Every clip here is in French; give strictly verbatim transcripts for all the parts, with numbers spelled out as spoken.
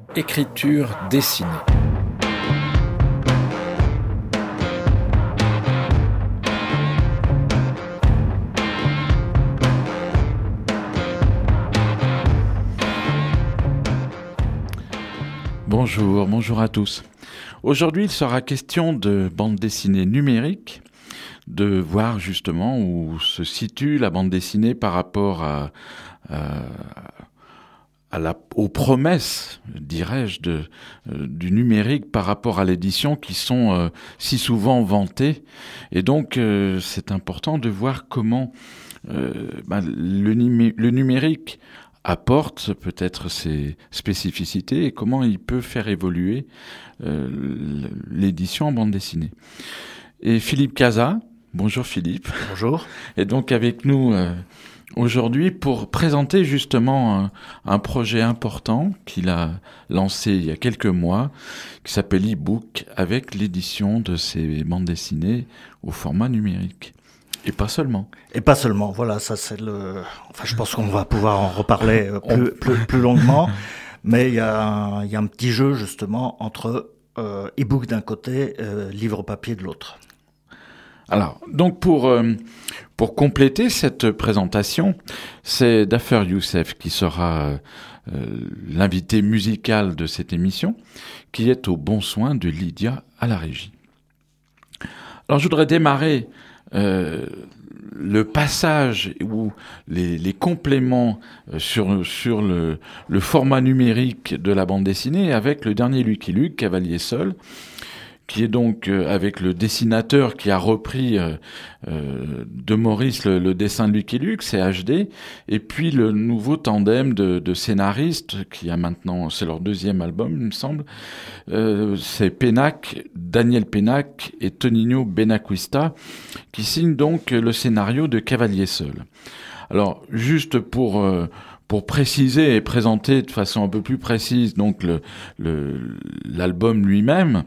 Écriture dessinée. Bonjour, bonjour à tous. Aujourd'hui, il sera question de bande dessinée numérique, de voir justement où se situe la bande dessinée par rapport à, à, à la, aux promesses, dirais-je, de, euh, du numérique par rapport à l'édition qui sont euh, si souvent vantées. Et donc, euh, c'est important de voir comment euh, ben, le, numé- le numérique apporte peut-être ses spécificités et comment il peut faire évoluer euh, l'édition en bande dessinée. Et Philippe Cazat, bonjour Philippe. Bonjour. Est donc avec nous euh, aujourd'hui pour présenter justement un, un projet important qu'il a lancé il y a quelques mois, qui s'appelle e-book, avec l'édition de ses bandes dessinées au format numérique. Et pas seulement. Et pas seulement, voilà, ça c'est le... Enfin, je pense qu'on va pouvoir en reparler plus, plus, plus longuement, mais il y, a un, il y a un petit jeu justement entre euh, e-book d'un côté, euh, livre papier de l'autre. Alors, donc pour, euh, pour compléter cette présentation, c'est Dafer Youssef qui sera euh, l'invité musical de cette émission, qui est au bon soin de Lydia à la régie. Alors, je voudrais démarrer euh, le passage ou les, les compléments sur, sur le, le format numérique de la bande dessinée avec le dernier Lucky Luke, Cavalier Seul, qui est donc euh, avec le dessinateur qui a repris euh, euh, de Maurice le, le dessin de Lucky Luke, c'est H D, et puis le nouveau tandem de, de scénaristes qui a maintenant, c'est leur deuxième album, il me semble, euh, c'est Pénac, Daniel Pénac et Tonino Benacquista, qui signent donc le scénario de Cavalier Seul. Alors, juste pour... Euh, Pour préciser et présenter de façon un peu plus précise donc le, le, l'album lui-même,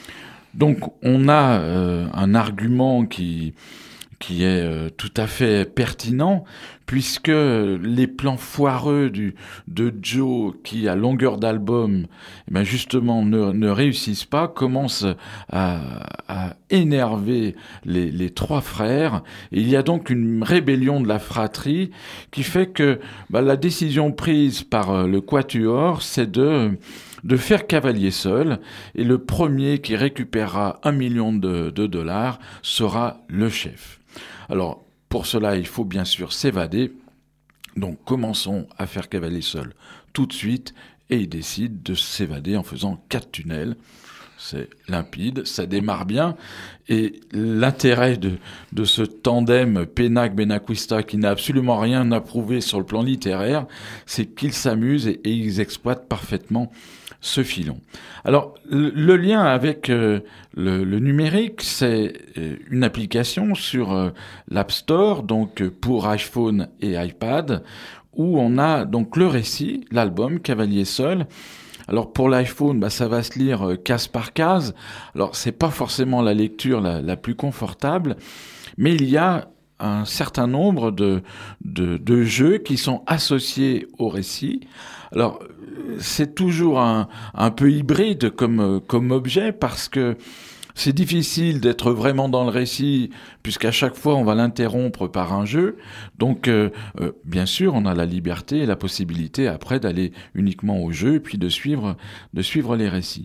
donc on a euh, un argument qui qui est euh, tout à fait pertinent, puisque les plans foireux du, de Joe, qui à longueur d'album, eh ben justement ne, ne réussissent pas, commencent à, à énerver les, les trois frères. Et il y a donc une rébellion de la fratrie qui fait que bah, la décision prise par euh, le Quatuor, c'est de de faire Cavalier Seul, et le premier qui récupérera un million de, de dollars sera le chef. Alors, pour cela, il faut bien sûr s'évader. Donc, commençons à faire Cavalier Seul tout de suite, et il décide de s'évader en faisant quatre tunnels. C'est limpide, ça démarre bien, et l'intérêt de, de ce tandem Pénac-Benacquista qui n'a absolument rien à prouver sur le plan littéraire, c'est qu'ils s'amusent et, et ils exploitent parfaitement ce filon. Alors, le, le lien avec euh, le, le numérique, c'est euh, une application sur euh, l'App Store, donc pour iPhone et iPad, où on a donc le récit, l'album Cavalier Seul. Alors pour l'iPhone, bah, ça va se lire euh, case par case. Alors c'est pas forcément la lecture la, la plus confortable, mais il y a un certain nombre de, de, de jeux qui sont associés au récit. Alors c'est toujours un, un peu hybride comme, comme objet parce que c'est difficile d'être vraiment dans le récit puisqu'à chaque fois on va l'interrompre par un jeu. Donc euh, euh, bien sûr on a la liberté et la possibilité après d'aller uniquement au jeu et puis de suivre, de suivre les récits.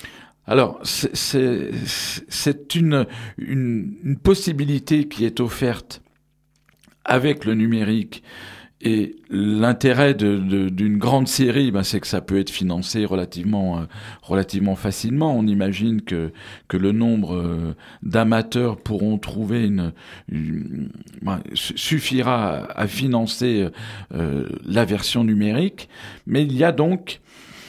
Alors c'est, c'est, c'est une, une, une possibilité qui est offerte avec le numérique. Et l'intérêt de, de, d'une grande série, ben, c'est que ça peut être financé relativement, euh, relativement facilement. On imagine que, que le nombre euh, d'amateurs pourront trouver une, une ben, suffira à, à financer euh, la version numérique. Mais il y a donc,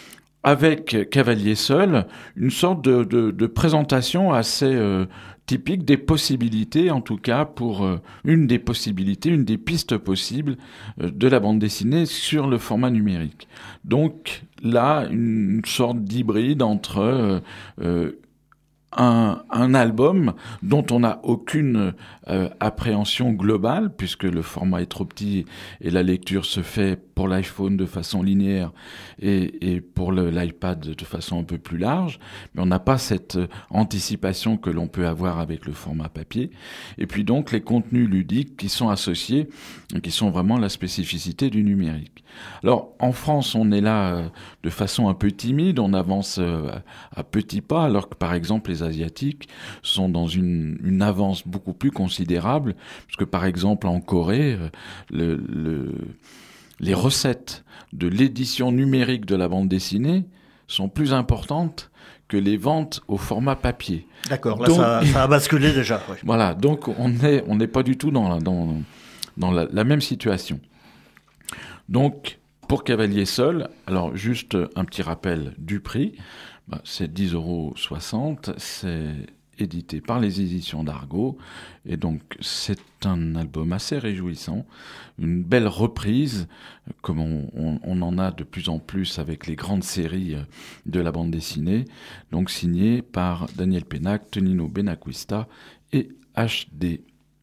avec Cavalier Seul, une sorte de, de, de présentation assez euh, typique des possibilités, en tout cas pour euh, une des possibilités, une des pistes possibles euh, de la bande dessinée sur le format numérique. Donc là, une sorte d'hybride entre euh, euh, un, un album dont on n'a aucune euh, appréhension globale, puisque le format est trop petit et la lecture se fait pour l'iPhone de façon linéaire et, et pour le, l'iPad de façon un peu plus large, mais on n'a pas cette euh, anticipation que l'on peut avoir avec le format papier. Et puis donc les contenus ludiques qui sont associés, qui sont vraiment la spécificité du numérique. Alors en France, on est là euh, de façon un peu timide, on avance euh, à petits pas, alors que par exemple les Asiatiques sont dans une, une avance beaucoup plus considérable, puisque par exemple en Corée, le, le, les recettes de l'édition numérique de la bande dessinée sont plus importantes que les ventes au format papier. D'accord, là donc, ça, ça a basculé déjà. Oui. Voilà, donc on n'est on n'est pas du tout dans, la, dans, dans la, la même situation. Donc, pour Cavalier seul, alors juste un petit rappel du prix, bah, c'est dix euros soixante, c'est édité par les éditions d'Argo, et donc c'est un album assez réjouissant, une belle reprise, comme on, on, on en a de plus en plus avec les grandes séries de la bande dessinée, donc signé par Daniel Pénac, Tonino Benacquista et H D.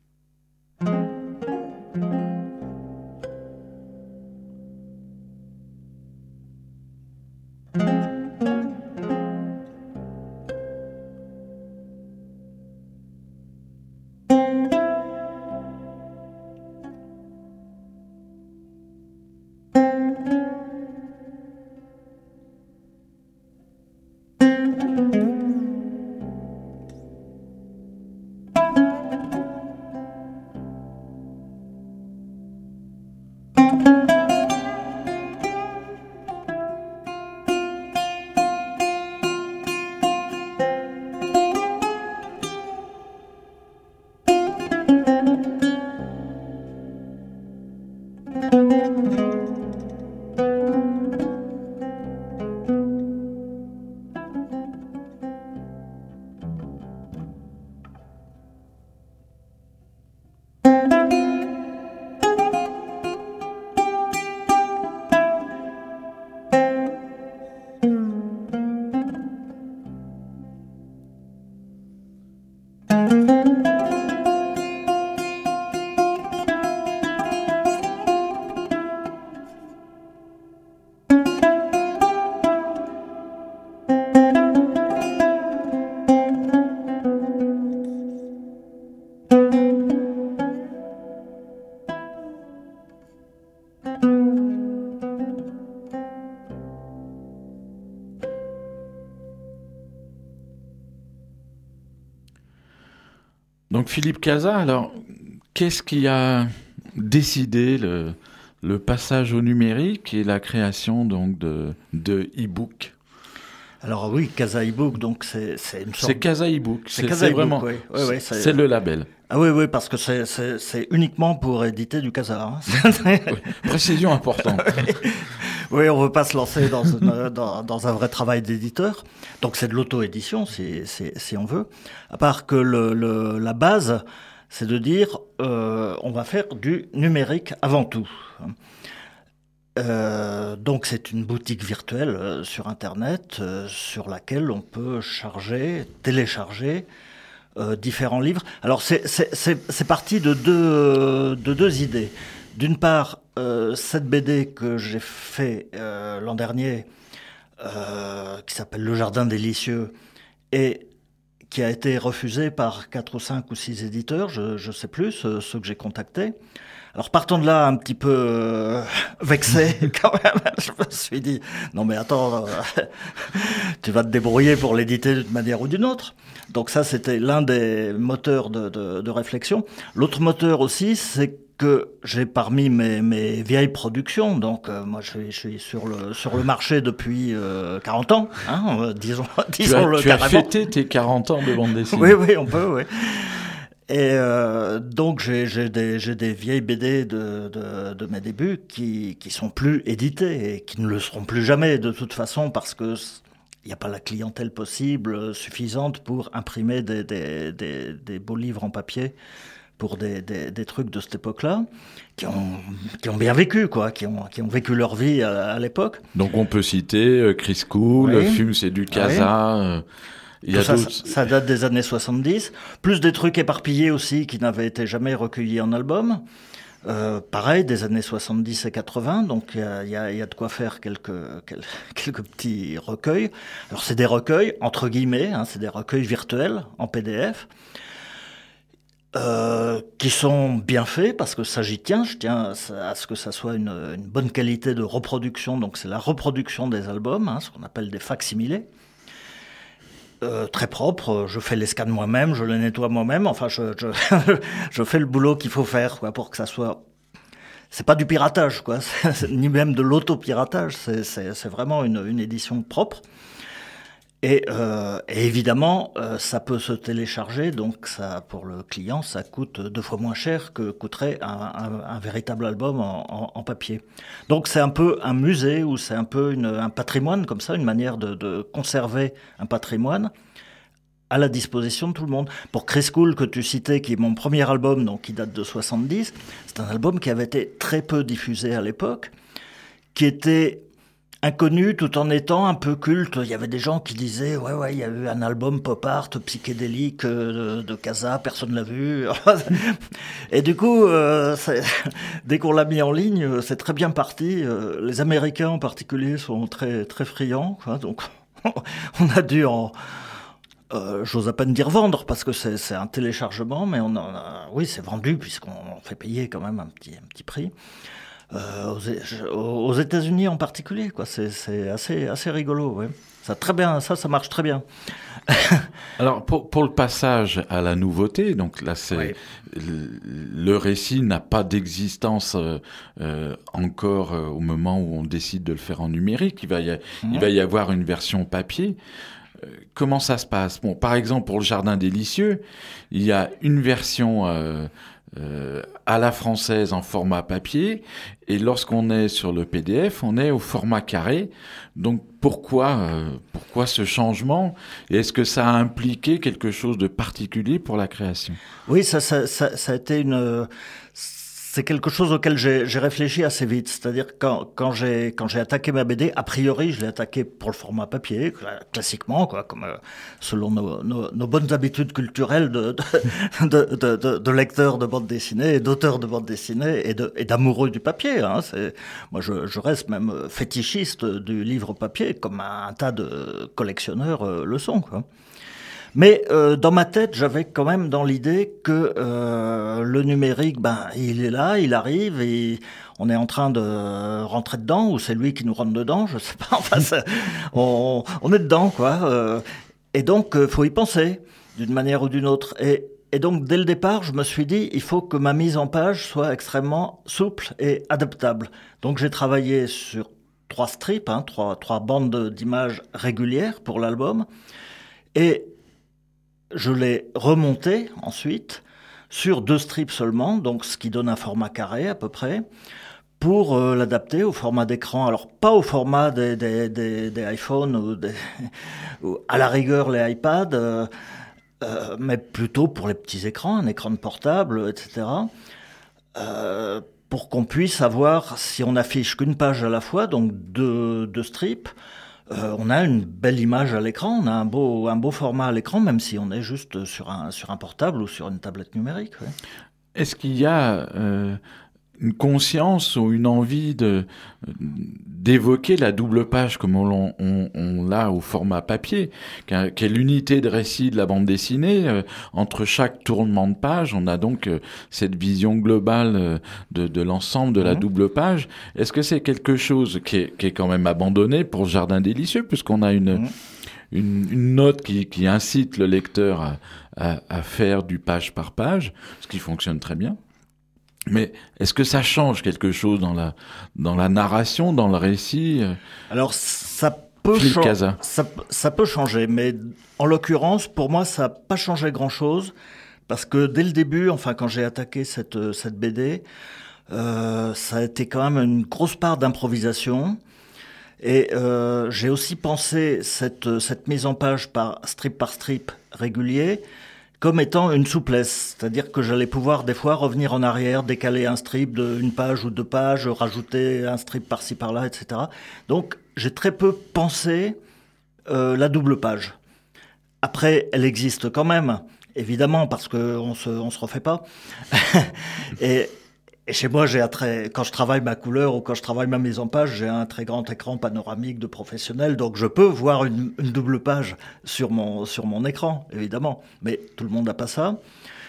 Donc Philippe Cazat, alors qu'est-ce qui a décidé le, le passage au numérique et la création donc de, de e-book? Alors oui, Cazat e-book, donc c'est c'est une sorte. C'est Cazat e-book, c'est, c'est, c'est vraiment, oui. Oui, oui, c'est, c'est le label. Ah oui, oui, parce que c'est c'est, c'est uniquement pour éditer du Cazat. Hein. Oui, précision importante. Oui, on veut pas se lancer dans, une, dans, dans un vrai travail d'éditeur. Donc c'est de l'auto-édition, si, si, si on veut. À part que le, le, la base, c'est de dire, euh, on va faire du numérique avant tout. Euh, donc c'est une boutique virtuelle euh, sur Internet euh, sur laquelle on peut charger, télécharger euh, différents livres. Alors c'est, c'est, c'est, c'est parti de deux, de deux idées. D'une part, euh, cette B D que j'ai fait euh, l'an dernier, euh, qui s'appelle Le Jardin délicieux, et qui a été refusée par quatre ou cinq ou six éditeurs, je je sais plus, ceux, ceux que j'ai contactés. Alors partant de là, un petit peu euh, vexé quand même, je me suis dit non mais attends, euh, tu vas te débrouiller pour l'éditer d'une manière ou d'une autre. Donc ça, c'était l'un des moteurs de, de, de réflexion. L'autre moteur aussi, c'est que j'ai parmi mes, mes vieilles productions, donc euh, moi je suis, je suis sur le sur le marché depuis euh, quarante ans, hein, euh, disons, disons le tu as, carrément. Tu as fêté tes quarante ans de bande dessinée. Oui, oui, on peut, oui. Et euh, donc j'ai, j'ai des j'ai des vieilles B D de de, de mes débuts qui qui sont plus éditées et qui ne le seront plus jamais de toute façon parce que il n'y a pas la clientèle possible suffisante pour imprimer des des des, des beaux livres en papier pour des, des, des trucs de cette époque-là, qui ont, qui ont bien vécu, quoi, qui ont, qui ont vécu leur vie à, à l'époque. Donc on peut citer euh, Chris Cool, oui. Fume, c'est du Cazat, oui. euh, Il y a ça, d'autres... ça date des années soixante-dix, plus des trucs éparpillés aussi qui n'avaient été jamais recueillis en album. Euh, pareil, des années soixante-dix et quatre-vingts, donc il y a, y, a, y a de quoi faire quelques, quelques, quelques petits recueils. Alors c'est des recueils, entre guillemets, hein, c'est des recueils virtuels en P D F, euh, qui sont bien faits, parce que ça j'y tiens, je tiens à ce que ça soit une, une bonne qualité de reproduction, donc c'est la reproduction des albums, hein, ce qu'on appelle des facsimilés. Euh, très propre, je fais les scans moi-même, je les nettoie moi-même, enfin je, je, je fais le boulot qu'il faut faire quoi, pour que ça soit... C'est pas du piratage, quoi, c'est, ni même de l'autopiratage, c'est, c'est, c'est vraiment une, une édition propre. Et, euh, et évidemment, euh, ça peut se télécharger, donc ça, pour le client, ça coûte deux fois moins cher que coûterait un, un, un véritable album en, en, en papier. Donc c'est un peu un musée, ou c'est un peu une, un patrimoine, comme ça, une manière de, de conserver un patrimoine à la disposition de tout le monde. Pour Chris Cool, que tu citais, qui est mon premier album, donc qui date de soixante-dix, c'est un album qui avait été très peu diffusé à l'époque, qui était... inconnu tout en étant un peu culte. Il y avait des gens qui disaient ouais ouais il y a eu un album pop art psychédélique de, de Casa, personne l'a vu. Et du coup euh, c'est, dès qu'on l'a mis en ligne, c'est très bien parti. Les Américains en particulier sont très très friands, quoi. Donc on a dû en euh, j'ose à peine dire vendre, parce que c'est, c'est un téléchargement, mais on en a, oui c'est vendu puisqu'on fait payer quand même un petit un petit prix. Euh, aux, aux États-Unis en particulier, quoi. C'est, c'est assez, assez rigolo, ouais. Ça très bien, ça, ça marche très bien. Alors pour, pour le passage à la nouveauté, donc là c'est oui. le, le récit n'a pas d'existence euh, euh, encore euh, au moment où on décide de le faire en numérique. Il va y, a, mmh. il va y avoir une version papier. Euh, comment ça se passe? Bon, par exemple pour le Jardin délicieux, il y a une version euh, Euh, à la française en format papier, et lorsqu'on est sur le P D F, on est au format carré. Donc pourquoi, euh, pourquoi ce changement, et est-ce que ça a impliqué quelque chose de particulier pour la création? Oui, ça, ça, ça, ça a été une... C'est quelque chose auquel j'ai, j'ai réfléchi assez vite. C'est-à-dire quand, quand j'ai quand j'ai attaqué ma B D, a priori, je l'ai attaqué pour le format papier, classiquement, quoi, comme euh, selon nos, nos, nos bonnes habitudes culturelles de de, de, de, de lecteurs de bande dessinée, et d'auteurs de bande dessinée et, de, et d'amoureux du papier. Hein. C'est, moi, je, je reste même fétichiste du livre papier, comme un, un tas de collectionneurs euh, le sont, quoi. Mais euh, dans ma tête, j'avais quand même dans l'idée que euh, le numérique, ben, il est là, il arrive, et on est en train de rentrer dedans, ou c'est lui qui nous rentre dedans, je sais pas. Enfin, ça, on, on est dedans, quoi. Euh, et donc, euh, faut y penser d'une manière ou d'une autre. Et, et donc, dès le départ, je me suis dit, il faut que ma mise en page soit extrêmement souple et adaptable. Donc, j'ai travaillé sur trois strips, hein, trois, trois bandes d'images régulières pour l'album, et je l'ai remonté ensuite sur deux strips seulement, donc ce qui donne un format carré à peu près, pour euh, l'adapter au format d'écran. Alors pas au format des, des, des, des iPhones ou, des, ou à la rigueur les iPads, euh, euh, mais plutôt pour les petits écrans, un écran de portable, et cetera. Euh, pour qu'on puisse avoir, si on affiche qu'une page à la fois, donc deux, deux strips, Euh, on a une belle image à l'écran, on a un beau, un beau format à l'écran, même si on est juste sur un, sur un portable ou sur une tablette numérique. Ouais. Est-ce qu'il y a euh, une conscience ou une envie de, d'évoquer la double page comme on, on, on l'a au format papier, qui est l'unité de récit de la bande dessinée? Euh, entre chaque tournement de page, on a donc euh, cette vision globale euh, de, de l'ensemble de la mmh. double page. Est-ce que c'est quelque chose qui est, qui est quand même abandonné pour le Jardin délicieux, puisqu'on a une... Mmh. Une, une note qui, qui incite le lecteur à, à, à faire du page par page, ce qui fonctionne très bien. Mais est-ce que ça change quelque chose dans la, dans la narration, dans le récit? Alors, ça peut, cha- ça, ça peut changer, mais en l'occurrence, pour moi, ça n'a pas changé grand-chose, parce que dès le début, enfin, quand j'ai attaqué cette, cette B D, euh, ça a été quand même une grosse part d'improvisation. Et euh, j'ai aussi pensé cette, cette mise en page par strip par strip régulier comme étant une souplesse, c'est-à-dire que j'allais pouvoir des fois revenir en arrière, décaler un strip d'une page ou deux pages, rajouter un strip par-ci par-là, et cetera. Donc j'ai très peu pensé euh, la double page. Après, elle existe quand même, évidemment, parce qu'on se, on se refait pas. et, et chez moi, j'ai un très, quand je travaille ma couleur ou quand je travaille ma mise en page, j'ai un très grand écran panoramique de professionnel, donc je peux voir une, une double page sur mon, sur mon écran, évidemment. Mais tout le monde n'a pas ça.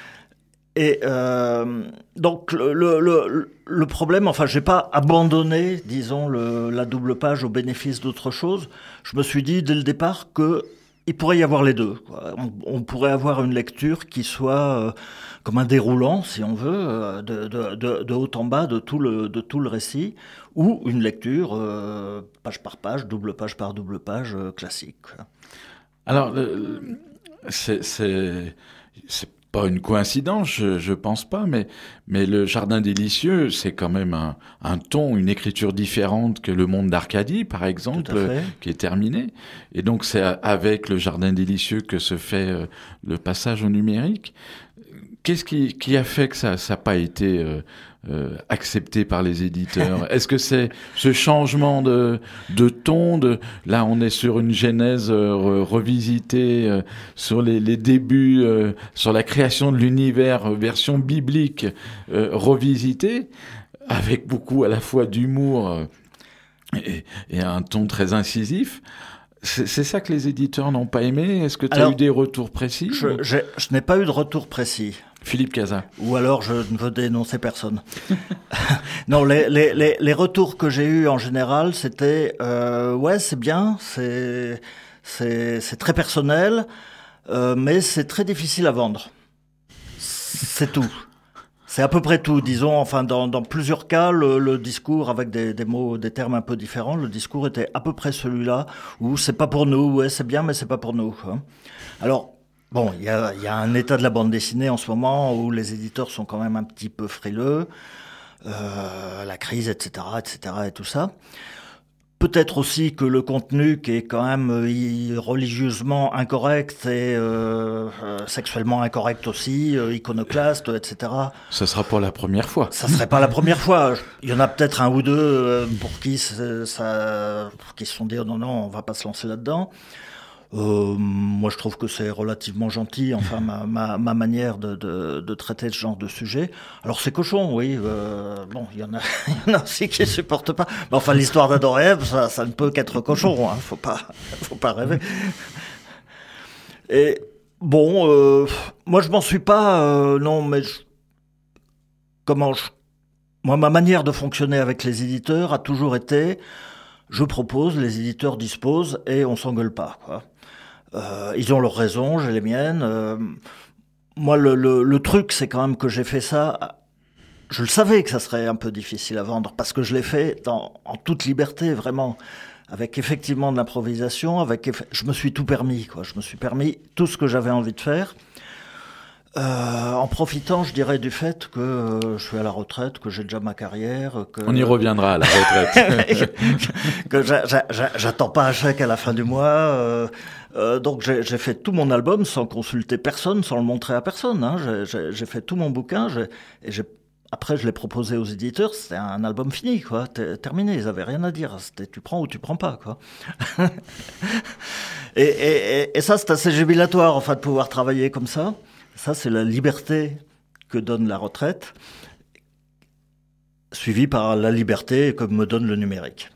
Et euh, donc le, le, le, le problème, enfin, j'ai pas abandonné, disons, le, la double page au bénéfice d'autre chose. Je me suis dit dès le départ que il pourrait y avoir les deux. On, on pourrait avoir une lecture qui soit euh, comme un déroulant, si on veut, euh, de, de, de, de haut en bas de tout le, de tout le récit, ou une lecture euh, page par page, double page par double page, euh, classique. Alors, le, c'est, c'est, c'est pas une coïncidence, je, je pense pas, mais, mais le Jardin délicieux, c'est quand même un, un ton, une écriture différente que le Monde d'Arcadie, par exemple, qui est terminé. Et donc, c'est avec le Jardin délicieux que se fait euh, le passage au numérique. Qu'est-ce qui, qui a fait que ça n'a pas été euh, euh, accepté par les éditeurs? Est-ce que c'est ce changement de, de ton de, là, on est sur une genèse euh, revisitée, euh, sur les, les débuts, euh, sur la création de l'univers, euh, version biblique euh, revisitée, avec beaucoup à la fois d'humour euh, et, et un ton très incisif. C'est, c'est ça que les éditeurs n'ont pas aimé? Est-ce que tu as eu des retours précis? Je, je, je n'ai pas eu de retour précis. Philippe Cazat. Ou alors je ne veux dénoncer personne. Non, les, les, les, les retours que j'ai eus en général, c'était euh, ouais, c'est bien, c'est, c'est, c'est très personnel, euh, mais c'est très difficile à vendre. C'est tout. C'est à peu près tout, disons. Enfin, dans, dans plusieurs cas, le, le discours, avec des, des mots, des termes un peu différents, le discours était à peu près celui-là, où c'est pas pour nous, ouais, c'est bien, mais c'est pas pour nous. Hein. Alors, bon, il y a, y a un état de la bande dessinée en ce moment où les éditeurs sont quand même un petit peu frileux, euh, la crise, et cetera, et cetera, et tout ça. Peut-être aussi que le contenu qui est quand même euh, religieusement incorrect et euh, euh, sexuellement incorrect aussi, euh, iconoclaste, et cetera. Ça sera pas la première fois. Ça serait pas la première fois. Il y en a peut-être un ou deux euh, pour qui ça, pour qui se sont dit oh non non, on va pas se lancer là-dedans. Euh, moi, je trouve que c'est relativement gentil, enfin, ma, ma, ma manière de, de, de traiter ce genre de sujet. Alors, c'est cochon, oui. Euh, bon, il y en a, il y en a aussi qui supportent pas. Mais enfin, l'histoire d'Adam et Ève, ça, ça ne peut qu'être cochon, hein. Faut pas, faut pas rêver. Et bon, euh, moi, je m'en suis pas. Euh, non, mais je, comment je, moi, ma manière de fonctionner avec les éditeurs a toujours été. Je propose, les éditeurs disposent et on s'engueule pas, quoi. Euh, ils ont leurs raisons, j'ai les miennes. Euh, moi, le, le, le truc, c'est quand même que j'ai fait ça. Je le savais que ça serait un peu difficile à vendre parce que je l'ai fait dans, en toute liberté, vraiment, avec effectivement de l'improvisation. Avec, je me suis tout permis, quoi. Je me suis permis tout ce que j'avais envie de faire. Euh, en profitant, je dirais, du fait que euh, je suis à la retraite, que j'ai déjà ma carrière. Que, on y reviendra à la retraite. que j'a, j'a, j'attends pas un chèque à la fin du mois. Euh, euh, donc j'ai, j'ai fait tout mon album sans consulter personne, sans le montrer à personne. Hein. J'ai, j'ai, j'ai fait tout mon bouquin. J'ai, et j'ai, après, je l'ai proposé aux éditeurs. C'était un album fini, quoi, terminé. Ils avaient rien à dire. C'était tu prends ou tu prends pas, quoi. et, et, et, et ça, c'est assez jubilatoire, en fait, de pouvoir travailler comme ça. Ça, c'est la liberté que donne la retraite, suivie par la liberté que me donne le numérique.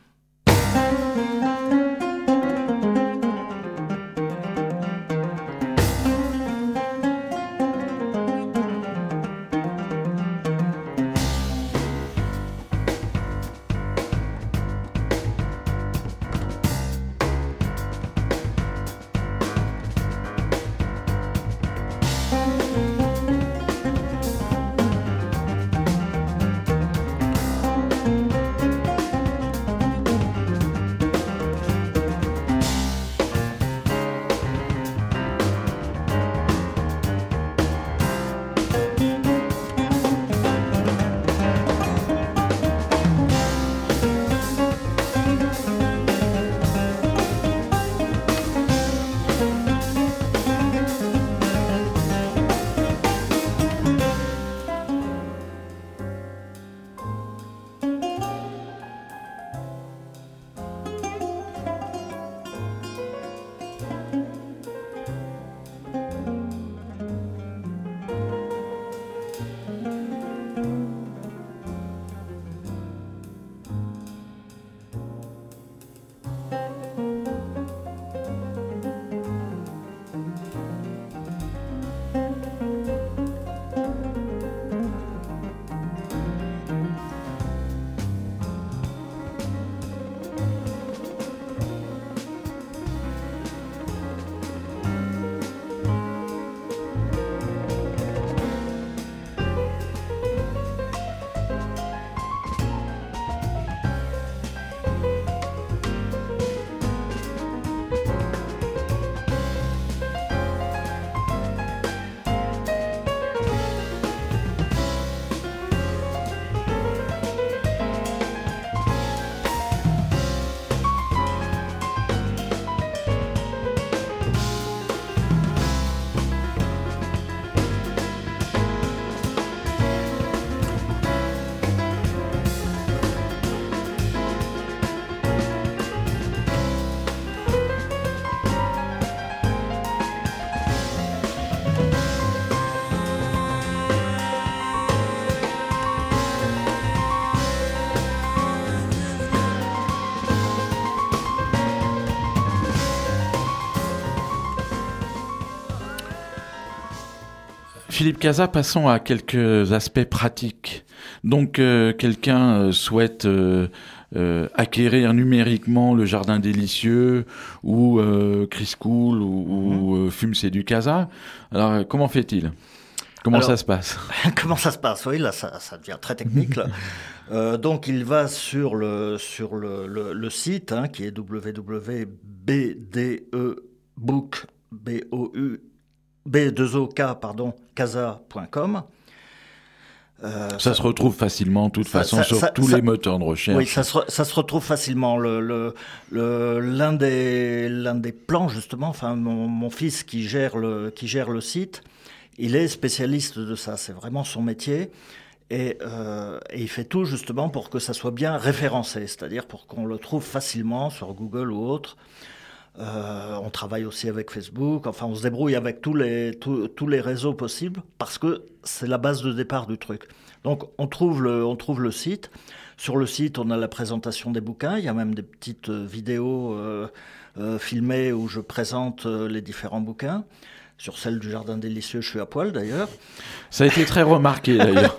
Philippe Cazat, passons à quelques aspects pratiques. Donc, euh, quelqu'un euh, souhaite euh, euh, acquérir numériquement le Jardin délicieux ou euh, Chris Cool ou, ou euh, Fume c'est du Cazat. Alors, comment fait-il ? Comment Alors, ça se passe ? Comment ça se passe ? Oui, là, ça, ça devient très technique. Là. euh, donc, il va sur le sur le, le, le site hein, qui est w w w point b d e book b o u b deux o k pardon cazat point com. Euh, ça, ça se retrouve facilement, de toute ça, façon, ça, sur ça, tous ça, les moteurs de recherche. Oui, ça se, ça se retrouve facilement. Le, le, le, l'un des, l'un des plans, justement, enfin, mon, mon fils qui gère le, qui gère le site, il est spécialiste de ça. C'est vraiment son métier. Et, euh, et il fait tout, justement, pour que ça soit bien référencé. C'est-à-dire pour qu'on le trouve facilement sur Google ou autre. Euh, on travaille aussi avec Facebook. Enfin, on se débrouille avec tous les, tous, tous les réseaux possibles parce que c'est la base de départ du truc. Donc, on trouve le, on trouve le site. Sur le site, on a la présentation des bouquins. Il y a même des petites vidéos euh, euh, filmées où je présente les différents bouquins. Sur celle du Jardin délicieux, je suis à poil d'ailleurs. Ça a été très remarqué d'ailleurs.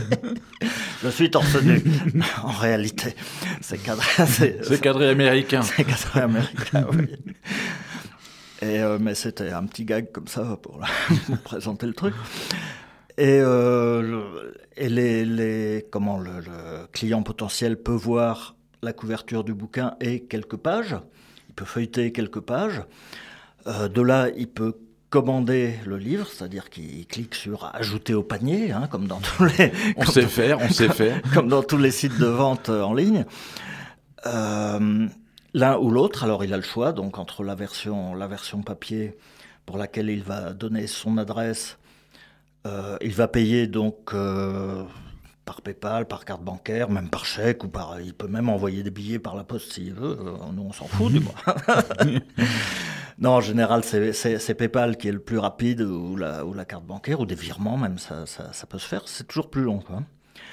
Je suis torse nu, en réalité. C'est cadré, c'est, c'est cadré américain. C'est cadré américain, oui. Et, euh, mais c'était un petit gag comme ça pour, la, pour présenter le truc. Et, euh, le, et les, les, comment le, le client potentiel peut voir la couverture du bouquin et quelques pages. Il peut feuilleter quelques pages. Euh, de là, il peut commander le livre, c'est-à-dire qu'il clique sur « Ajouter au panier hein, », comme dans tous les... On sait faire, on sait faire. Comme dans tous les sites de vente en ligne. Euh, l'un ou l'autre, alors il a le choix, donc entre la version, la version papier pour laquelle il va donner son adresse, euh, il va payer donc euh, par PayPal, par carte bancaire, même par chèque, ou par, il peut même envoyer des billets par la poste s'il veut, euh, nous on s'en fout du moins. Non, en général, c'est, c'est, c'est PayPal qui est le plus rapide, ou la, ou la carte bancaire, ou des virements même, ça, ça, ça peut se faire. C'est toujours plus long, quoi.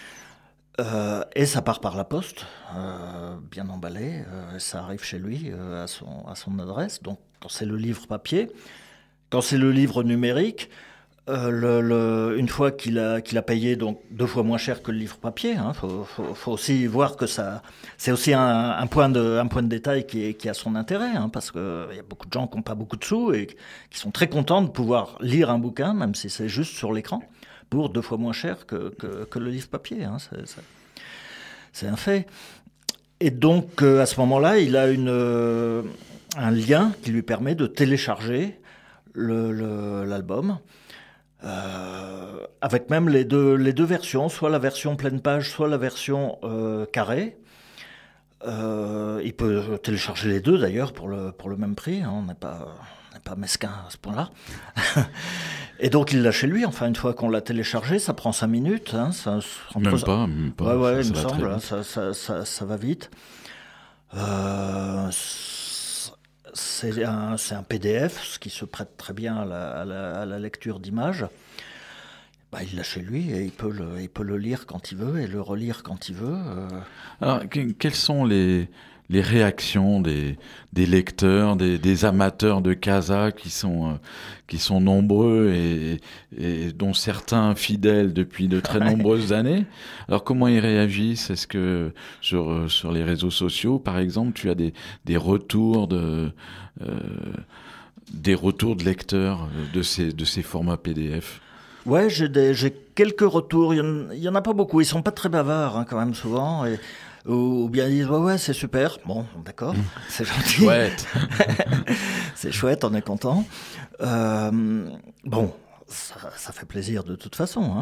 Euh, et ça part par la poste, euh, bien emballé, euh, ça arrive chez lui, euh, à son, à son adresse. Donc, quand c'est le livre papier, quand c'est le livre numérique, Euh, le, le, une fois qu'il a, qu'il a payé donc deux fois moins cher que le livre papier, hein, faut, faut, faut aussi voir que ça, c'est aussi un, un point de, un point de détail qui, est, qui a son intérêt, hein, parce que il y a beaucoup de gens qui n'ont pas beaucoup de sous et qui sont très contents de pouvoir lire un bouquin, même si c'est juste sur l'écran, pour deux fois moins cher que, que, que le livre papier, hein, c'est, c'est, c'est un fait. Et donc euh, à ce moment-là, il a une, euh, un lien qui lui permet de télécharger le, le, l'album. Euh, avec même les deux, les deux versions, soit la version pleine page, soit la version euh, carrée. Euh, il peut télécharger les deux d'ailleurs pour le, pour le même prix, hein, on n'est pas, on n'est pas mesquin à ce point-là. Et donc il l'a chez lui, enfin une fois qu'on l'a téléchargé, ça prend cinq minutes. Hein, ça, même, pose... pas, même pas, ouais, ouais, ça, il me ça semble, hein, ça, ça, ça, ça va vite. Euh, C'est un, c'est un P D F, ce qui se prête très bien à la, à la, à la lecture d'images. Bah, il l'a chez lui et il peut, le, il peut le lire quand il veut et le relire quand il veut. Euh... Alors, que, quelles sont les, les réactions des, des lecteurs, des, des amateurs de Cazat qui sont, euh, qui sont nombreux et, et dont certains fidèles depuis de très nombreuses années? Alors, comment ils réagissent? Est-ce que sur, sur les réseaux sociaux, par exemple, tu as des, des retours de, euh, des retours de lecteurs de ces, de ces formats P D F? Ouais, j'ai, des, j'ai quelques retours. Il y, en a pas beaucoup. Ils sont pas très bavards, hein, quand même, souvent. Et, ou, ou bien ils disent ouais, ouais, c'est super. Bon, d'accord, c'est gentil. Chouette. C'est chouette, on est content. Euh, bon, ça, ça fait plaisir de toute façon. Hein.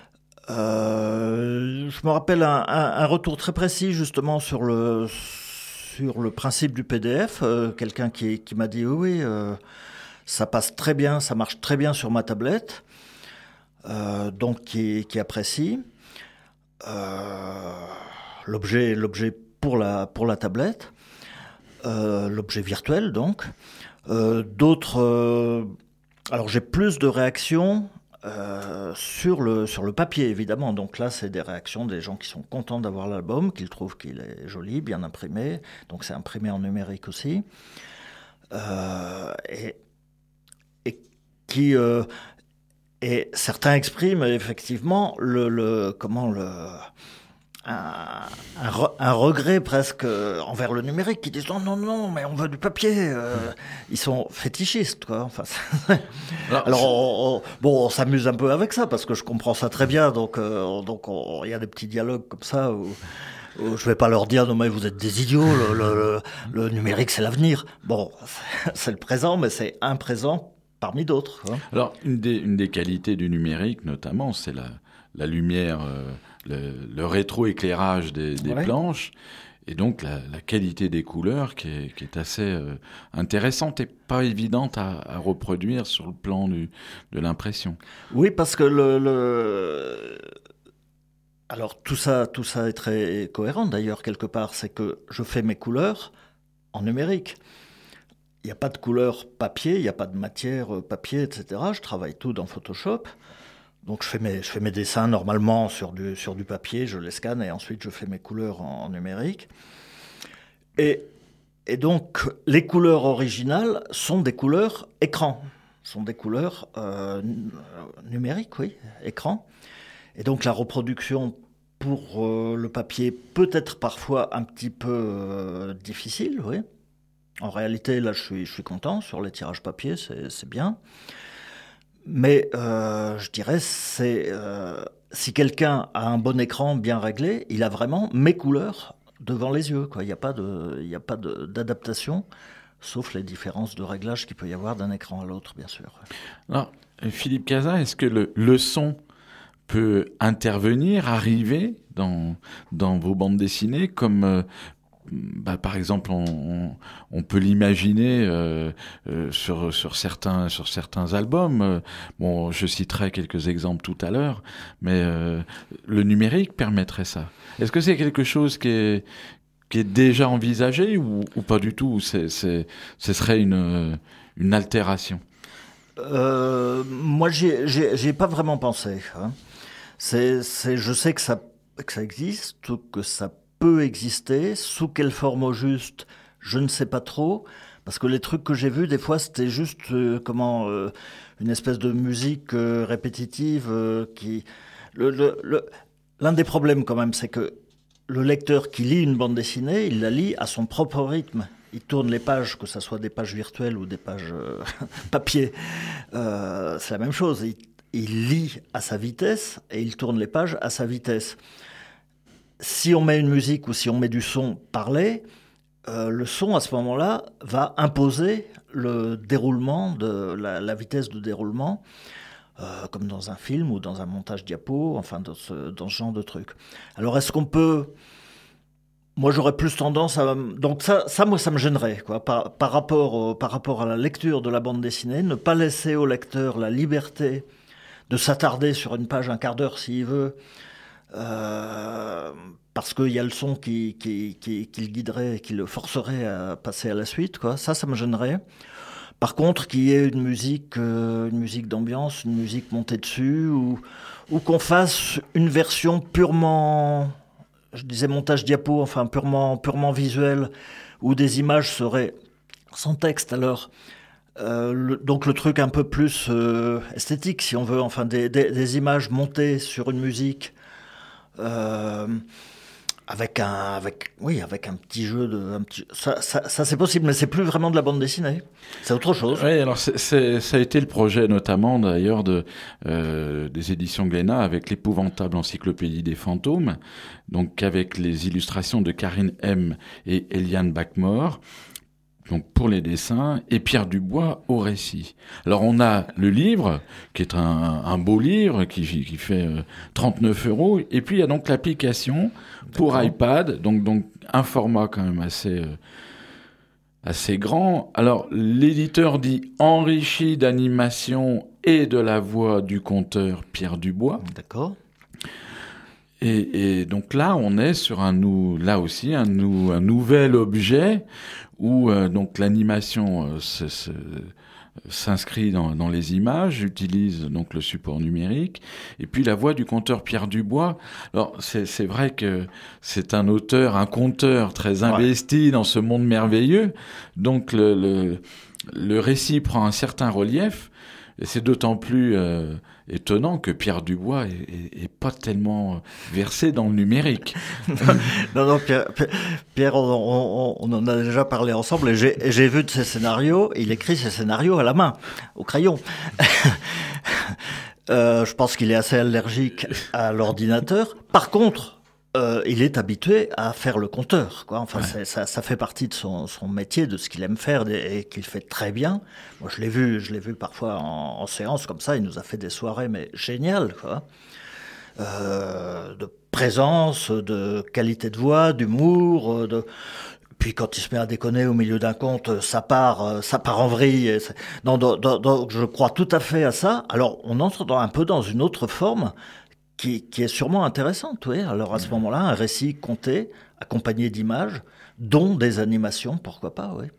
Euh, je me rappelle un, un, un retour très précis, justement, sur le, sur le principe du P D F. Euh, quelqu'un qui, qui m'a dit oui, oui, euh, ça passe très bien, ça marche très bien sur ma tablette. Euh, donc qui, qui apprécie euh, l'objet, l'objet pour la, pour la tablette, euh, l'objet virtuel donc. Euh, d'autres, euh, alors j'ai plus de réactions euh, sur le, sur le papier évidemment, donc là c'est des réactions des gens qui sont contents d'avoir l'album, qu'ils trouvent qu'il est joli, bien imprimé, donc c'est imprimé en numérique aussi, euh, et, et qui... Euh, Et certains expriment effectivement le, le comment le un, un, re, un regret presque envers le numérique, qui disent non non non mais on veut du papier. Euh, ils sont fétichistes quoi. Enfin, alors, alors on, on, bon on s'amuse un peu avec ça parce que je comprends ça très bien. Donc euh, donc il y a des petits dialogues comme ça où, où je vais pas leur dire non mais vous êtes des idiots. Le, le, le, le numérique c'est l'avenir. Bon c'est le présent mais c'est un présent parmi d'autres. Hein. Alors, une des, une des qualités du numérique, notamment, c'est la, la lumière, euh, le, le rétroéclairage des, des ouais. planches, et donc la, la qualité des couleurs qui est, qui est assez euh, intéressante et pas évidente à, à reproduire sur le plan du, de l'impression. Oui, parce que le... le... Alors, tout ça, tout ça est très cohérent, d'ailleurs, quelque part. C'est que je fais mes couleurs en numérique. Il n'y a pas de couleur papier, il n'y a pas de matière papier, et cetera. Je travaille tout dans Photoshop. Donc je fais mes, je fais mes dessins normalement sur du, sur du papier, je les scanne et ensuite je fais mes couleurs en, en numérique. Et, et donc les couleurs originales sont des couleurs écran, sont des couleurs euh, numériques, oui, écran. Et donc la reproduction pour euh, le papier peut être parfois un petit peu euh, difficile, oui. En réalité, là, je suis, je suis content. Sur les tirages papier, c'est, c'est bien. Mais euh, je dirais, c'est euh, si quelqu'un a un bon écran bien réglé, il a vraiment mes couleurs devant les yeux, quoi. Il n'y a pas de, il n'y a pas de, d'adaptation, sauf les différences de réglage qu'il peut y avoir d'un écran à l'autre, bien sûr. Alors, Philippe Cazin, est-ce que le, le son peut intervenir, arriver dans, dans vos bandes dessinées comme... Euh, Bah, par exemple, on, on, on peut l'imaginer euh, euh, sur, sur, certains, sur certains albums. Euh, bon, je citerai quelques exemples tout à l'heure, mais euh, le numérique permettrait ça. Est-ce que c'est quelque chose qui est, qui est déjà envisagé ou, ou pas du tout? C'est, c'est, ce serait une, une altération? euh, Moi, j'y, j'y, j'y ai pas vraiment pensé. Hein. C'est, c'est, je sais que ça, que ça existe, que ça peut exister, sous quelle forme au juste, je ne sais pas trop, parce que les trucs que j'ai vus, des fois, c'était juste euh, comment euh, une espèce de musique euh, répétitive euh, qui... Le, le, le... L'un des problèmes, quand même, c'est que le lecteur qui lit une bande dessinée, il la lit à son propre rythme. Il tourne les pages, que ce soit des pages virtuelles ou des pages euh, papier. Euh, c'est la même chose. Il, il lit à sa vitesse et il tourne les pages à sa vitesse. Si on met une musique ou si on met du son parlé, euh, le son à ce moment-là va imposer le déroulement, de la, la vitesse de déroulement, euh, comme dans un film ou dans un montage diapo, enfin dans ce, dans ce genre de truc. Alors est-ce qu'on peut... Moi j'aurais plus tendance à... Donc ça, ça moi ça me gênerait, quoi, par, par, rapport au, par rapport à la lecture de la bande dessinée, ne pas laisser au lecteur la liberté de s'attarder sur une page un quart d'heure s'il veut, Euh, parce qu'il y a le son qui, qui, qui, qui le guiderait, qui le forcerait à passer à la suite, quoi. Ça, ça me gênerait. Par contre, qu'il y ait une musique, euh, une musique d'ambiance, une musique montée dessus, ou, ou qu'on fasse une version purement, je disais montage diapo, enfin purement, purement visuel, où des images seraient sans texte, alors... Euh, le, donc le truc un peu plus euh, esthétique, si on veut, enfin des, des, des images montées sur une musique... Euh, avec un, avec, oui, avec un petit jeu de, un petit, ça, ça, ça c'est possible, mais c'est plus vraiment de la bande dessinée. C'est autre chose. Oui, alors c'est, c'est, ça a été le projet notamment d'ailleurs de euh, des éditions Glénat avec l'épouvantable encyclopédie des fantômes, donc avec les illustrations de Karine M et Eliane Bacmore. Donc pour les dessins, et Pierre Dubois au récit. Alors on a le livre, qui est un, un beau livre, qui, qui fait euh, trente-neuf euros, et puis il y a donc l'application pour D'accord. iPad, donc, donc un format quand même assez, euh, assez grand. Alors l'éditeur dit enrichi d'animation et de la voix du conteur Pierre Dubois. D'accord. Et, et donc là, on est sur un nou, là aussi un, nou, un nouvel objet où euh, donc l'animation euh, se, se, s'inscrit dans, dans les images, utilise donc le support numérique, et puis la voix du conteur Pierre Dubois. Alors c'est, c'est vrai que c'est un auteur, un conteur très investi ouais. dans ce monde merveilleux, donc le, le, le récit prend un certain relief. Et c'est d'autant plus euh, étonnant que Pierre Dubois est pas tellement versé dans le numérique. non, non, Pierre, Pierre on, on, on en a déjà parlé ensemble et j'ai, j'ai vu de ses scénarios. Il écrit ses scénarios à la main, au crayon. euh, je pense qu'il est assez allergique à l'ordinateur. Par contre, Euh, il est habitué à faire le compteur, quoi. Enfin, ouais. c'est, ça, ça fait partie de son, son métier, de ce qu'il aime faire et, et qu'il fait très bien. Moi, je l'ai vu, je l'ai vu parfois en, en séance comme ça. Il nous a fait des soirées, mais géniales, quoi. Euh, de présence, de qualité de voix, d'humour, de. Puis quand il se met à déconner au milieu d'un conte, ça part, ça part en vrille. Et non, donc, donc, je crois tout à fait à ça. Alors, on entre dans, un peu dans une autre forme. Qui, qui est sûrement intéressante, oui. Alors à ce moment-là, un récit conté, accompagné d'images, dont des animations, pourquoi pas, oui.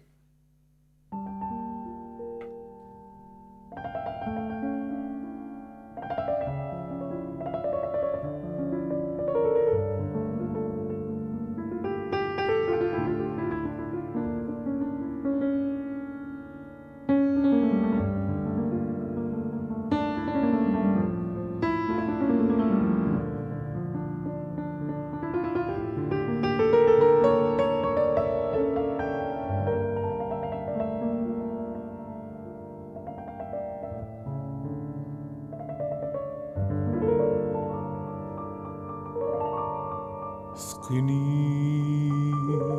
اسقني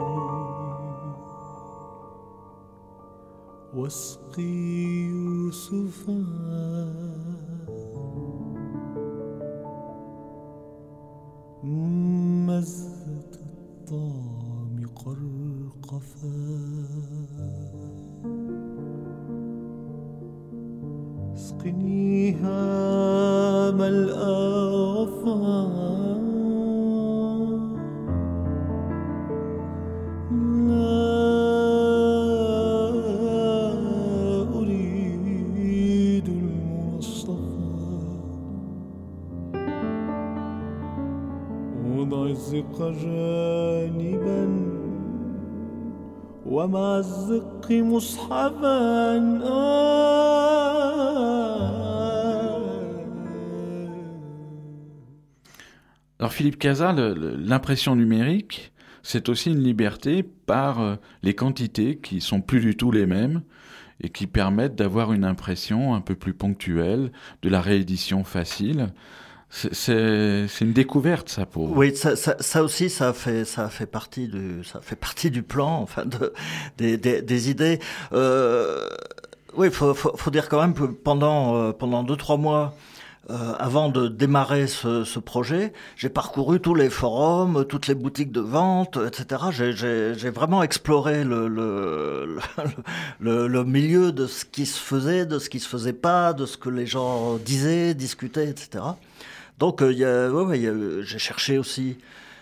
واسقي يوسفا مزة الطعم قرقفا اسقنيها ملأ وفا الزق جانبا ومع الزق مصحبا Alors Philippe Cazat, le, le, l'impression numérique, c'est aussi une liberté par euh, les quantités qui sont plus du tout les mêmes et qui permettent d'avoir une impression un peu plus ponctuelle, de la réédition facile. C'est, c'est, c'est une découverte, ça, pour. Oui, ça, ça, ça aussi, ça fait, ça fait partie du, ça fait partie du plan, enfin, de, des, des, des idées. Euh, oui, faut, faut, faut dire quand même que pendant, euh, pendant deux, trois mois, euh, avant de démarrer ce, ce projet, j'ai parcouru tous les forums, toutes les boutiques de vente, et cetera. J'ai, j'ai, j'ai vraiment exploré le, le, le, le milieu de ce qui se faisait, de ce qui se faisait pas, de ce que les gens disaient, discutaient, et cetera. Donc, euh, y a, ouais, ouais, y a, j'ai cherché aussi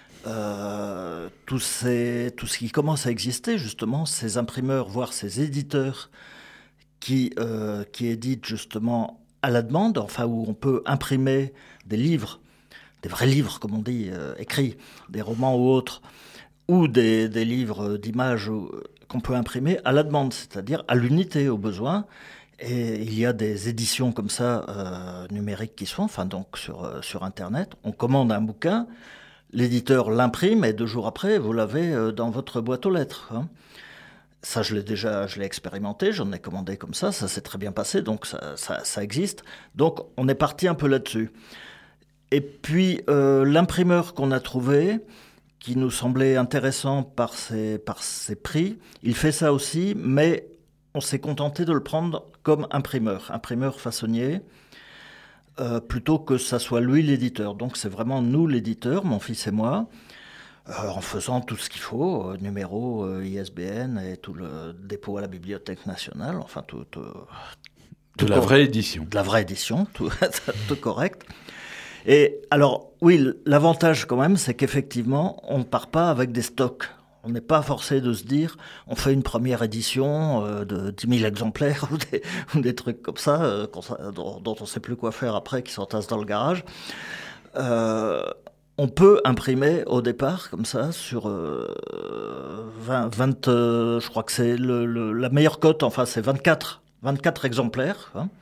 euh, tous ces, tout ce qui commence à exister, justement, ces imprimeurs, voire ces éditeurs qui, euh, qui éditent justement à la demande, enfin, où on peut imprimer des livres, des vrais livres, comme on dit, euh, écrits, des romans ou autres, ou des, des livres d'images qu'on peut imprimer à la demande, c'est-à-dire à l'unité, au besoin. Et il y a des éditions comme ça, euh, numériques qui sont, enfin donc sur, euh, sur Internet. On commande un bouquin, l'éditeur l'imprime et deux jours après, vous l'avez euh, dans votre boîte aux lettres. Hein. Ça, je l'ai déjà, je l'ai expérimenté, j'en ai commandé comme ça, ça s'est très bien passé, donc ça, ça, ça existe. Donc on est parti un peu là-dessus. Et puis euh, l'imprimeur qu'on a trouvé, qui nous semblait intéressant par ses, par ses prix, il fait ça aussi, mais on s'est contenté de le prendre comme imprimeur, imprimeur façonnier, euh, plutôt que ça soit lui l'éditeur. Donc c'est vraiment nous l'éditeur, mon fils et moi, euh, en faisant tout ce qu'il faut, euh, numéro, euh, I S B N et tout le dépôt à la Bibliothèque nationale, enfin tout... tout de la vraie édition. De la vraie édition, tout, tout correct. Et alors, oui, l'avantage quand même, c'est qu'effectivement, on ne part pas avec des stocks. On n'est pas forcé de se dire, on fait une première édition euh, de dix mille exemplaires ou des, ou des trucs comme ça, euh, dont, dont on ne sait plus quoi faire après, qui s'entassent dans le garage. Euh, on peut imprimer au départ, comme ça, sur euh, vingt, vingt euh, je crois que c'est le, le, la meilleure cote, enfin c'est vingt-quatre, vingt-quatre exemplaires, hein,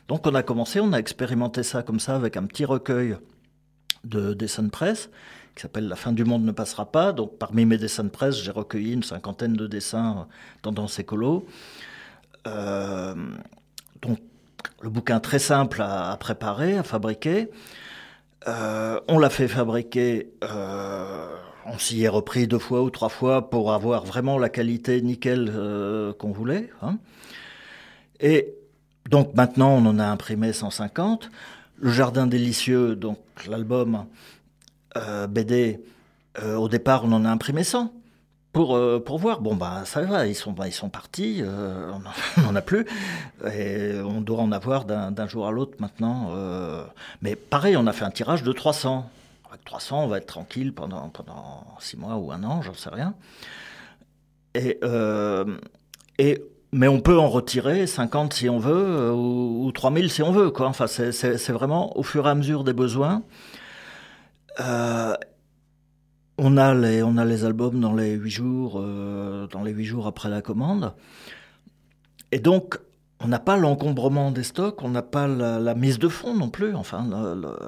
Donc on a commencé, on a expérimenté ça comme ça avec un petit recueil de dessins de presse qui s'appelle « La fin du monde ne passera pas ». Donc parmi mes dessins de presse, j'ai recueilli une cinquantaine de dessins tendance écolo. Euh, donc le bouquin très simple à, à préparer, à fabriquer. Euh, on l'a fait fabriquer, euh, on s'y est repris deux fois ou trois fois pour avoir vraiment la qualité nickel euh, qu'on voulait. Hein. Et donc maintenant, on en a imprimé cent cinquante. Le Jardin délicieux, donc l'album euh, B D, euh, au départ, on en a imprimé cent. Pour, euh, pour voir, bon bah ça va, ils sont, bah, ils sont partis, euh, on n'en a plus, et on doit en avoir d'un, d'un jour à l'autre maintenant. Euh, mais pareil, on a fait un tirage de trois cents. Avec trois cents, on va être tranquille pendant, pendant six mois ou un an, j'en sais rien. Et, euh, et, mais on peut en retirer cinquante si on veut, ou, ou trois mille si on veut, quoi. Enfin, c'est, c'est, c'est vraiment au fur et à mesure des besoins. Euh, On a les, on a les albums dans les huit jours, euh, dans les huit jours après la commande. Et donc, on n'a pas l'encombrement des stocks, on n'a pas la, la mise de fond non plus. Enfin, le, le,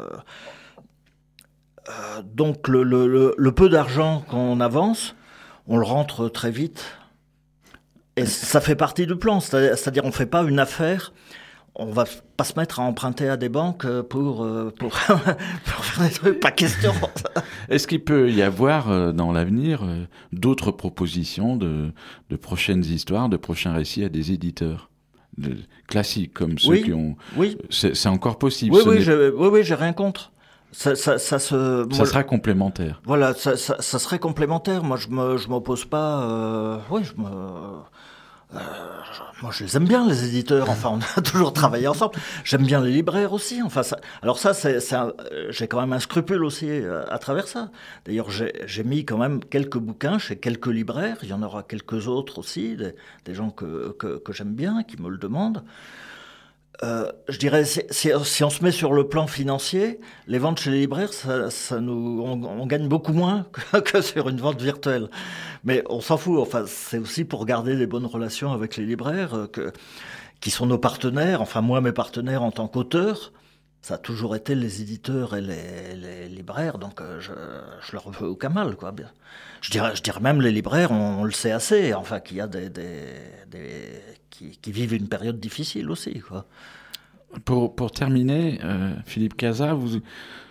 euh, donc le, le, le, le peu d'argent qu'on avance, on le rentre très vite. Et ça fait partie du plan. C'est-à-dire, c'est-à-dire on ne fait pas une affaire. On va pas se mettre à emprunter à des banques pour, pour, pour faire des trucs, pas question. Est-ce qu'il peut y avoir dans l'avenir d'autres propositions de, de prochaines histoires, de prochains récits à des éditeurs de, classiques comme ceux oui, qui ont... Oui, c'est, c'est encore possible. Oui, oui, je, oui, oui, j'ai rien contre. Ça, ça, ça, se, ça moi, sera complémentaire. Voilà, ça, ça, ça serait complémentaire. Moi, je me, je m'oppose pas... Euh, oui, je me... Euh, moi, je les aime bien, les éditeurs. Enfin, on a toujours travaillé ensemble. J'aime bien les libraires aussi. Enfin, ça, alors ça, c'est, c'est un, j'ai quand même un scrupule aussi à, à travers ça. D'ailleurs, j'ai, j'ai mis quand même quelques bouquins chez quelques libraires. Il y en aura quelques autres aussi, des, des gens que, que, que j'aime bien, qui me le demandent. Euh, je dirais, si, si, si on se met sur le plan financier, les ventes chez les libraires, ça, ça nous, on, on gagne beaucoup moins que, que sur une vente virtuelle. Mais on s'en fout. Enfin, c'est aussi pour garder des bonnes relations avec les libraires, euh, que, qui sont nos partenaires. Enfin, moi, mes partenaires en tant qu'auteur, ça a toujours été les éditeurs et les, les libraires. Donc, euh, je, je leur veux aucun mal, quoi. Je dirais, je dirais même les libraires, on, on le sait assez. Enfin, qu'il y a des, des, des qui, qui vivent une période difficile aussi, quoi. Pour, pour terminer, euh, Philippe Cazat, vous...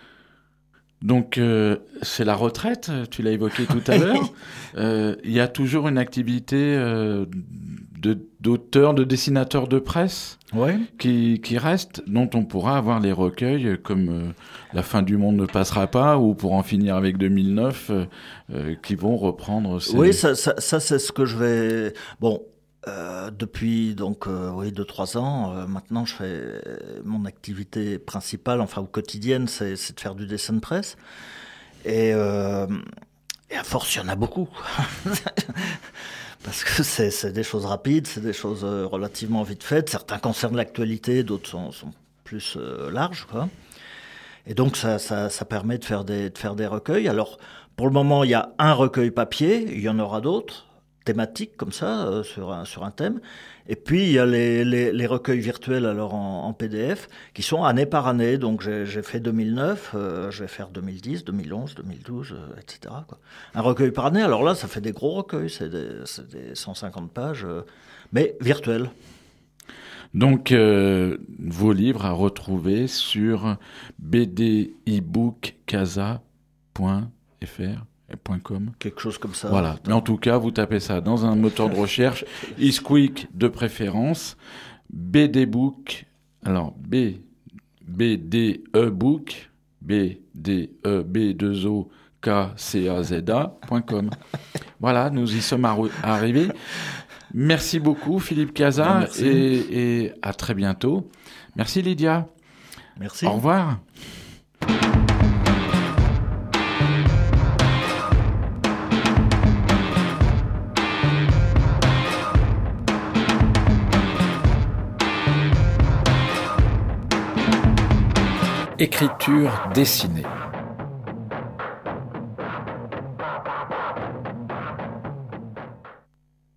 donc euh, c'est la retraite, tu l'as évoqué tout à l'heure. Euh, il y a toujours une activité euh, de, d'auteur, de dessinateur de presse ouais. qui, qui reste, dont on pourra avoir les recueils comme euh, La fin du monde ne passera pas ou Pour en finir avec deux mille neuf, euh, euh, qui vont reprendre ces... Oui, ça, ça, ça c'est ce que je vais... Bon... Euh, depuis donc euh, oui deux trois ans euh, maintenant je fais mon activité principale enfin ou quotidienne c'est, c'est de faire du dessin de presse et, euh, et à force il y en a beaucoup parce que c'est, c'est des choses rapides, c'est des choses euh, relativement vite faites, certains concernent l'actualité, d'autres sont, sont plus euh, larges quoi. Et donc ça, ça, ça permet de faire des, de faire des recueils. Alors pour le moment il y a un recueil papier, il y en aura d'autres thématiques comme ça, euh, sur, un, sur un thème. Et puis, il y a les, les, les recueils virtuels alors en, en P D F qui sont année par année. Donc, j'ai, j'ai fait deux mille neuf, euh, je vais faire deux mille dix, deux mille onze, deux mille douze, euh, et cetera, quoi. Un recueil par année, alors là, ça fait des gros recueils, c'est des, c'est des cent cinquante pages, euh, mais virtuels. Donc, euh, vos livres à retrouver sur b d e book casa point f r. .com. Quelque chose comme ça. Voilà. Mais en tout cas, vous tapez ça dans un moteur de recherche, Isquick de préférence, B D Book, alors B, B D E Book, B D E B deux O K C A Z A point com. Voilà, nous y sommes arri- arrivés. Merci beaucoup, Philippe Cazat, Merci. et, et à très bientôt. Merci, Lydia. Merci. Au revoir. Écriture dessinée.